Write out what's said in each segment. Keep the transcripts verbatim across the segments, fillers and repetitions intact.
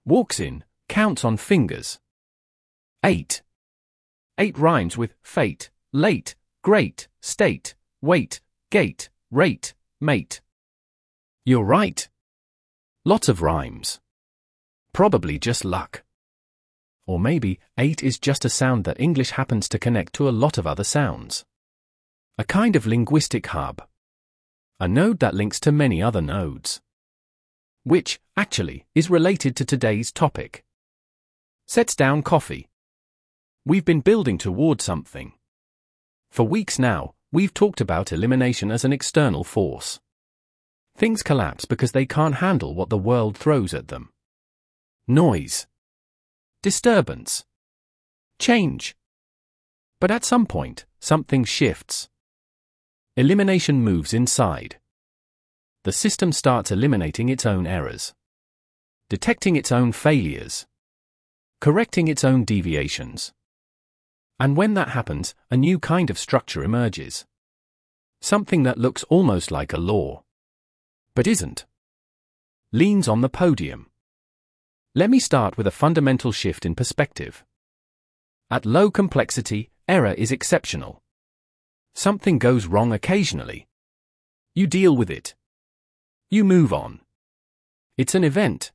Walks in, counts on fingers. Eight. Eight rhymes with fate, late, great, state, wait, gate, rate, mate. You're right. Lots of rhymes. Probably just luck. Or maybe, eight is just a sound that English happens to connect to a lot of other sounds. A kind of linguistic hub. A node that links to many other nodes. Which, actually, is related to today's topic. Sets down coffee. We've been building toward something. For weeks now, we've talked about elimination as an external force. Things collapse because they can't handle what the world throws at them. Noise. Disturbance. Change. But at some point, something shifts. Elimination moves inside. The system starts eliminating its own errors. Detecting its own failures. Correcting its own deviations. And when that happens, a new kind of structure emerges. Something that looks almost like a law. But isn't. Leans on the podium. Let me start with a fundamental shift in perspective. At low complexity, error is exceptional. Something goes wrong occasionally. You deal with it. You move on. It's an event.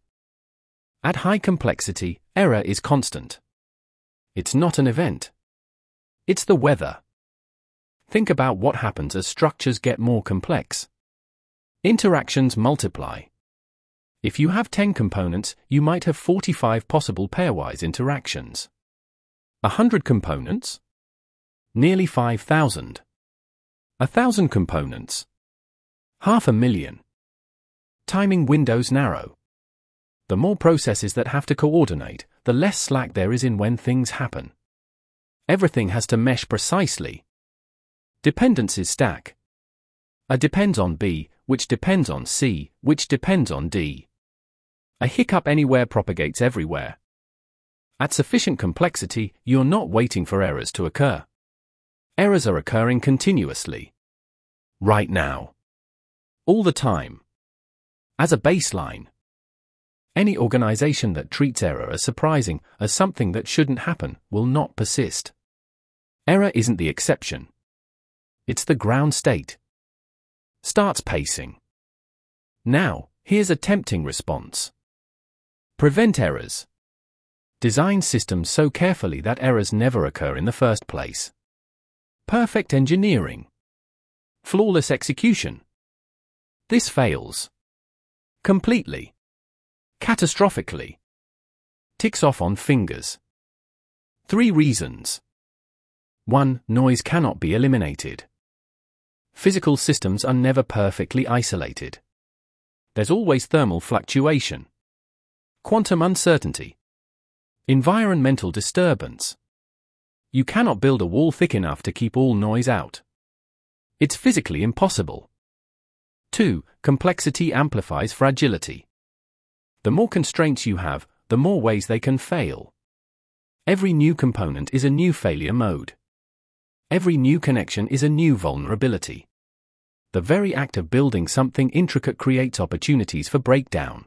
At high complexity, error is constant. It's not an event. It's the weather. Think about what happens as structures get more complex. Interactions multiply. If you have ten components, you might have forty-five possible pairwise interactions. A hundred components? Nearly five thousand. A thousand components? Half a million. Timing windows narrow. The more processes that have to coordinate, the less slack there is in when things happen. Everything has to mesh precisely. Dependencies stack. A depends on B, which depends on C, which depends on D. A hiccup anywhere propagates everywhere. At sufficient complexity, you're not waiting for errors to occur. Errors are occurring continuously. Right now. All the time. As a baseline. Any organization that treats error as surprising, as something that shouldn't happen, will not persist. Error isn't the exception. It's the ground state. Starts pacing. Now, here's a tempting response. Prevent errors. Design systems so carefully that errors never occur in the first place. Perfect engineering. Flawless execution. This fails. Completely. Catastrophically. Ticks off on fingers. Three reasons. One, noise cannot be eliminated. Physical systems are never perfectly isolated. There's always thermal fluctuation. Quantum uncertainty. Environmental disturbance. You cannot build a wall thick enough to keep all noise out. It's physically impossible. Two, complexity amplifies fragility. The more constraints you have, the more ways they can fail. Every new component is a new failure mode. Every new connection is a new vulnerability. The very act of building something intricate creates opportunities for breakdown.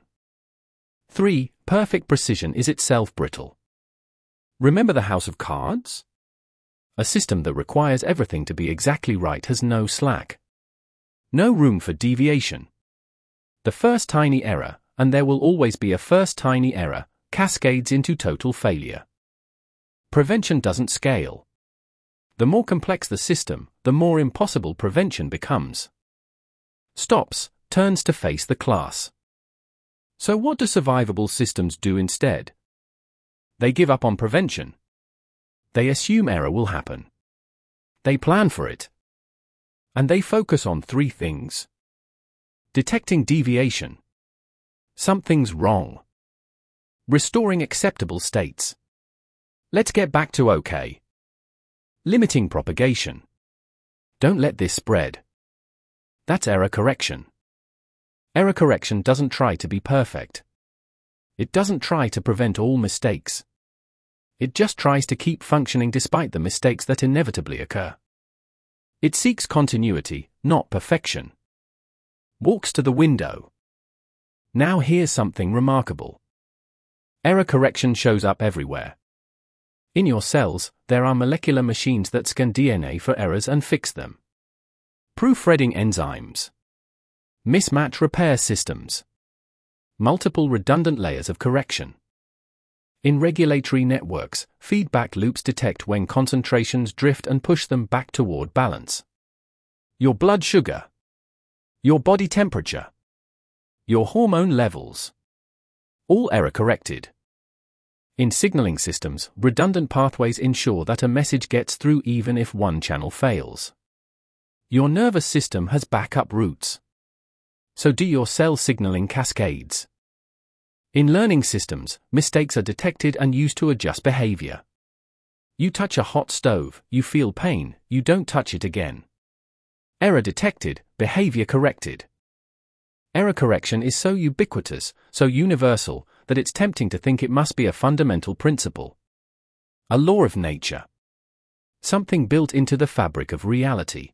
Three, perfect precision is itself brittle. Remember the house of cards? A system that requires everything to be exactly right has no slack. No room for deviation. The first tiny error, and there will always be a first tiny error, cascades into total failure. Prevention doesn't scale. The more complex the system, the more impossible prevention becomes. Stops, turns to face the class. So what do survivable systems do instead? They give up on prevention. They assume error will happen. They plan for it. And they focus on three things. Detecting deviation. Something's wrong. Restoring acceptable states. Let's get back to OK. Limiting propagation. Don't let this spread. That's error correction. Error correction doesn't try to be perfect. It doesn't try to prevent all mistakes. It just tries to keep functioning despite the mistakes that inevitably occur. It seeks continuity, not perfection. Walks to the window. Now here's something remarkable. Error correction shows up everywhere. In your cells, there are molecular machines that scan D N A for errors and fix them. Proofreading enzymes. Mismatch repair systems. Multiple redundant layers of correction. In regulatory networks, feedback loops detect when concentrations drift and push them back toward balance. Your blood sugar. Your body temperature. Your hormone levels. All error corrected. In signaling systems, redundant pathways ensure that a message gets through even if one channel fails. Your nervous system has backup routes. So do your cell signaling cascades. In learning systems, mistakes are detected and used to adjust behavior. You touch a hot stove, you feel pain, you don't touch it again. Error detected, behavior corrected. Error correction is so ubiquitous, so universal, that it's tempting to think it must be a fundamental principle. A law of nature. Something built into the fabric of reality.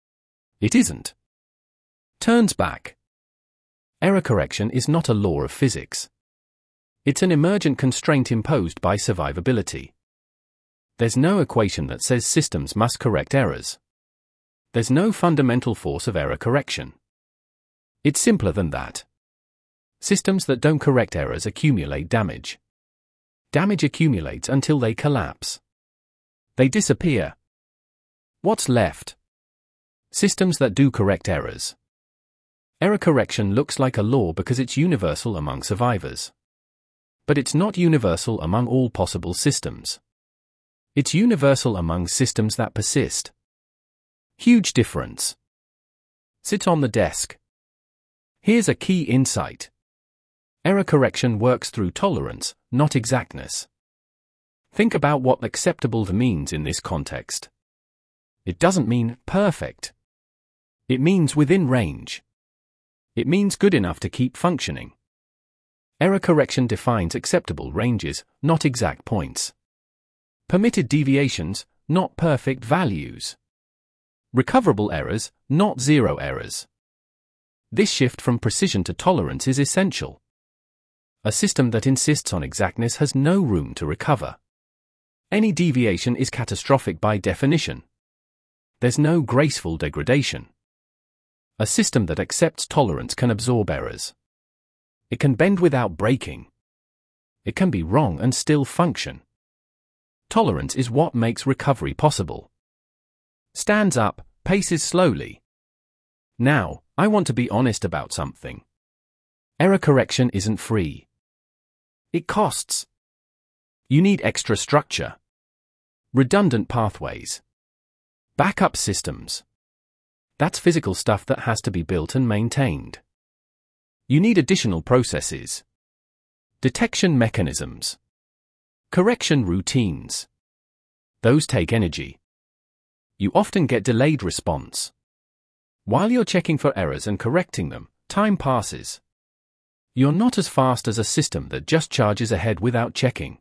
It isn't. Turns back. Error correction is not a law of physics. It's an emergent constraint imposed by survivability. There's no equation that says systems must correct errors. There's no fundamental force of error correction. It's simpler than that. Systems that don't correct errors accumulate damage. Damage accumulates until they collapse. They disappear. What's left? Systems that do correct errors. Error correction looks like a law because it's universal among survivors. But it's not universal among all possible systems. It's universal among systems that persist. Huge difference. Sit on the desk. Here's a key insight. Error correction works through tolerance, not exactness. Think about what acceptable means in this context. It doesn't mean perfect. It means within range. It means good enough to keep functioning. Error correction defines acceptable ranges, not exact points. Permitted deviations, not perfect values. Recoverable errors, not zero errors. This shift from precision to tolerance is essential. A system that insists on exactness has no room to recover. Any deviation is catastrophic by definition. There's no graceful degradation. A system that accepts tolerance can absorb errors. It can bend without breaking. It can be wrong and still function. Tolerance is what makes recovery possible. Stands up, paces slowly. Now, I want to be honest about something. Error correction isn't free. It costs. You need extra structure. Redundant pathways. Backup systems. That's physical stuff that has to be built and maintained. You need additional processes. Detection mechanisms. Correction routines. Those take energy. You often get delayed response. While you're checking for errors and correcting them, time passes. You're not as fast as a system that just charges ahead without checking.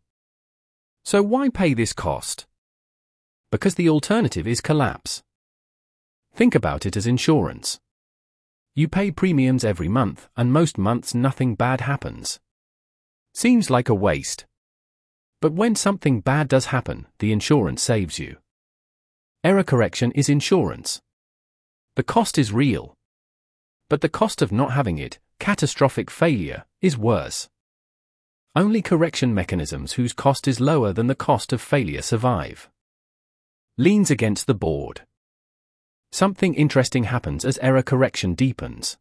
So why pay this cost? Because the alternative is collapse. Think about it as insurance. You pay premiums every month, and most months nothing bad happens. Seems like a waste. But when something bad does happen, the insurance saves you. Error correction is insurance. The cost is real. But the cost of not having it, catastrophic failure, is worse. Only correction mechanisms whose cost is lower than the cost of failure survive. Leans against the board. Something interesting happens as error correction deepens.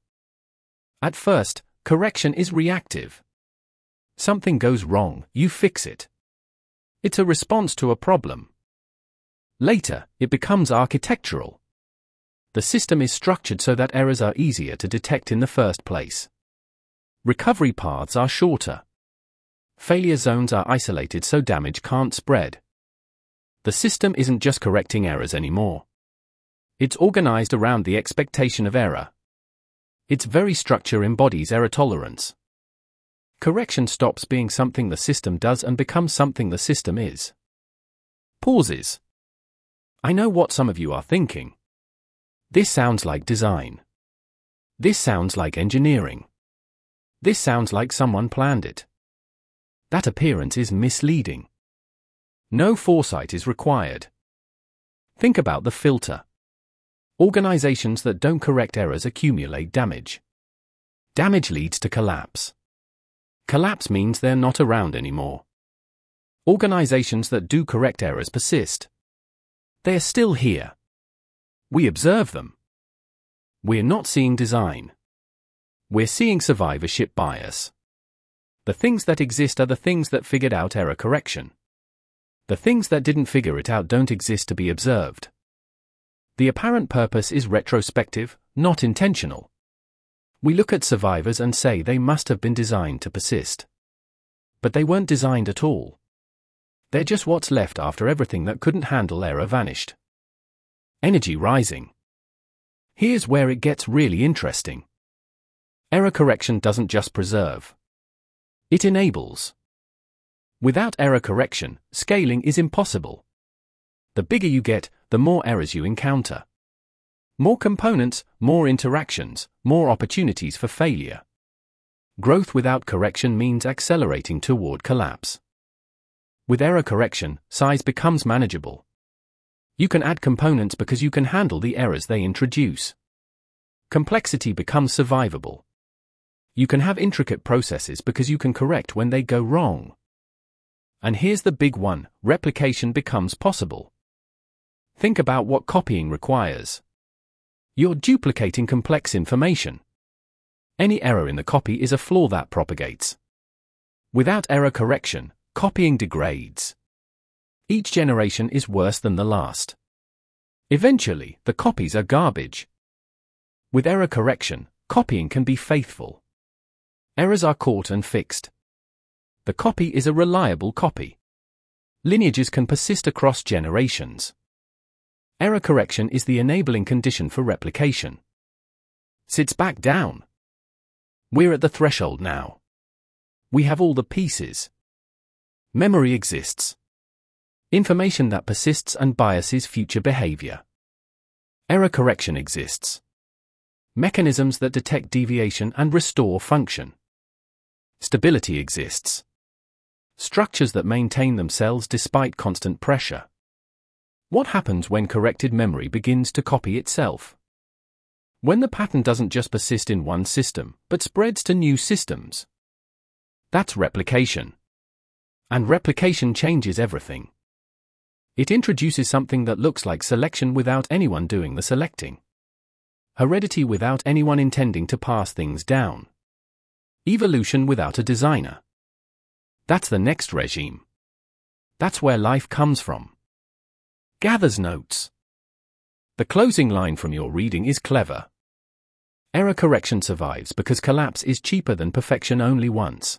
At first, correction is reactive. Something goes wrong, you fix it. It's a response to a problem. Later, it becomes architectural. The system is structured so that errors are easier to detect in the first place. Recovery paths are shorter. Failure zones are isolated so damage can't spread. The system isn't just correcting errors anymore. It's organized around the expectation of error. Its very structure embodies error tolerance. Correction stops being something the system does and becomes something the system is. Pauses. I know what some of you are thinking. This sounds like design. This sounds like engineering. This sounds like someone planned it. That appearance is misleading. No foresight is required. Think about the filter. Organizations that don't correct errors accumulate damage. Damage leads to collapse. Collapse means they're not around anymore. Organizations that do correct errors persist. They're still here. We observe them. We're not seeing design. We're seeing survivorship bias. The things that exist are the things that figured out error correction. The things that didn't figure it out don't exist to be observed. The apparent purpose is retrospective, not intentional. We look at survivors and say they must have been designed to persist. But they weren't designed at all. They're just what's left after everything that couldn't handle error vanished. Energy rising. Here's where it gets really interesting. Error correction doesn't just preserve. It enables. Without error correction, scaling is impossible. The bigger you get, the more errors you encounter. More components, more interactions, more opportunities for failure. Growth without correction means accelerating toward collapse. With error correction, size becomes manageable. You can add components because you can handle the errors they introduce. Complexity becomes survivable. You can have intricate processes because you can correct when they go wrong. And here's the big one, replication becomes possible. Think about what copying requires. You're duplicating complex information. Any error in the copy is a flaw that propagates. Without error correction, copying degrades. Each generation is worse than the last. Eventually, the copies are garbage. With error correction, copying can be faithful. Errors are caught and fixed. The copy is a reliable copy. Lineages can persist across generations. Error correction is the enabling condition for replication. Sits back down. We're at the threshold now. We have all the pieces. Memory exists. Information that persists and biases future behavior. Error correction exists. Mechanisms that detect deviation and restore function. Stability exists. Structures that maintain themselves despite constant pressure. What happens when corrected memory begins to copy itself? When the pattern doesn't just persist in one system, but spreads to new systems. That's replication. And replication changes everything. It introduces something that looks like selection without anyone doing the selecting. Heredity without anyone intending to pass things down. Evolution without a designer. That's the next regime. That's where life comes from. Gather's notes. The closing line from your reading is clever. Error correction survives because collapse is cheaper than perfection only once.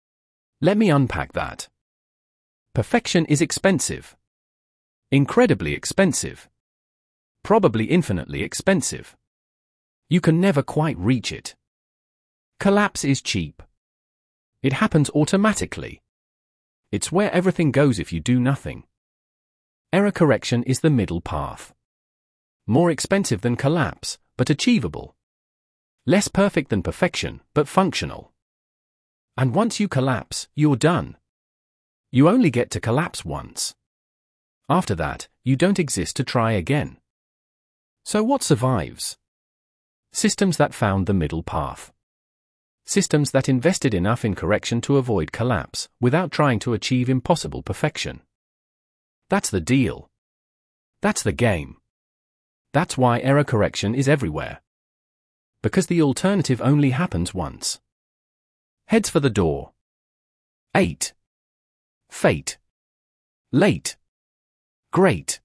Let me unpack that. Perfection is expensive. Incredibly expensive. Probably infinitely expensive. You can never quite reach it. Collapse is cheap. It happens automatically. It's where everything goes if you do nothing. Error correction is the middle path. More expensive than collapse, but achievable. Less perfect than perfection, but functional. And once you collapse, you're done. You only get to collapse once. After that, you don't exist to try again. So what survives? Systems that found the middle path. Systems that invested enough in correction to avoid collapse, without trying to achieve impossible perfection. That's the deal. That's the game. That's why error correction is everywhere. Because the alternative only happens once. Heads for the door. eight. Fate. Late. Great.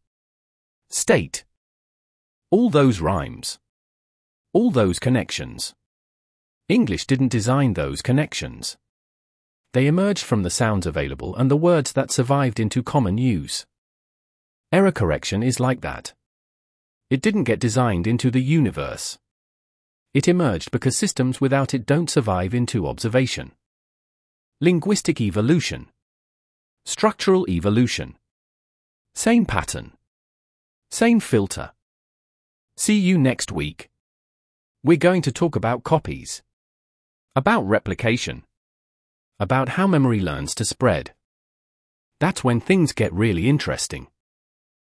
State. All those rhymes. All those connections. English didn't design those connections. They emerged from the sounds available and the words that survived into common use. Error correction is like that. It didn't get designed into the universe. It emerged because systems without it don't survive into observation. Linguistic evolution. Structural evolution. Same pattern. Same filter. See you next week. We're going to talk about copies. About replication. about how memory learns to spread. That's when things get really interesting.